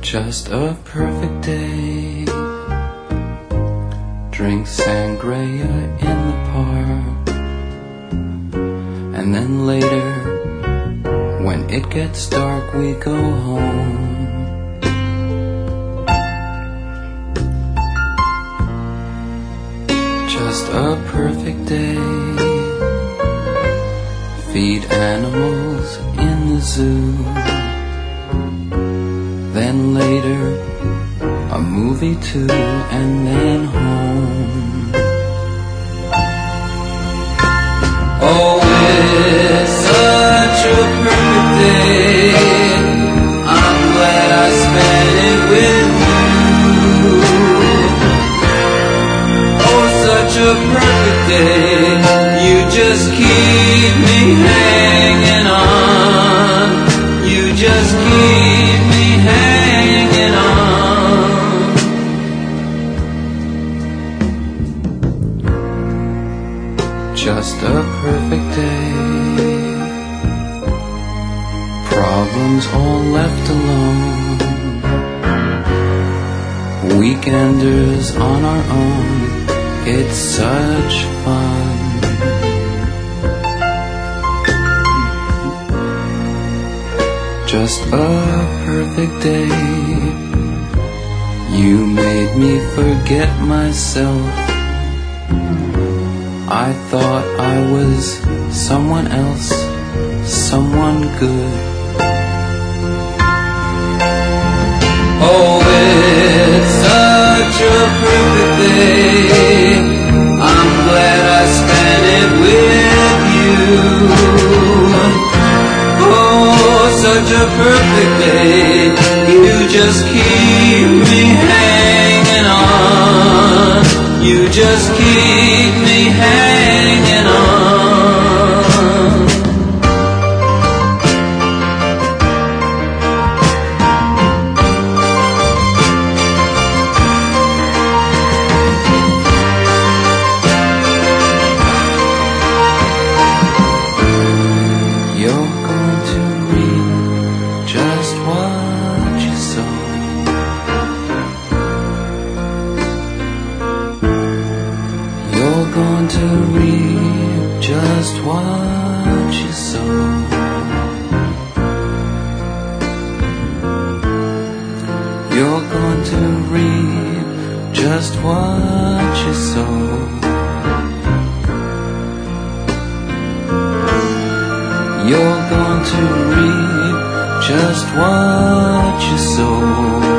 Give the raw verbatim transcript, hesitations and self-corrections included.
Just a perfect day. Drink sangria in the park, and then later, when it gets dark, we go home. Just a perfect day. Feed animals in the zoo. Then later, a movie too, and then home. Oh, it's such a perfect day. I'm glad I spent it with you. Oh, such a perfect day. You just keep me hanging on. You just keep me hanging on. Just a perfect day. Problems all left alone. Weekenders on our own. It's such fun. Just a perfect day. You made me forget myself. I thought I was someone else, someone good. Oh, it's such a perfect day. I'm glad I spent it with you. Such a perfect day. You just keep me hanging on. You just keep me hanging on. You're going to read just what you sow. You're going to reap just what you sow. You're going to reap just what you sow. You're going to reap just what you sow.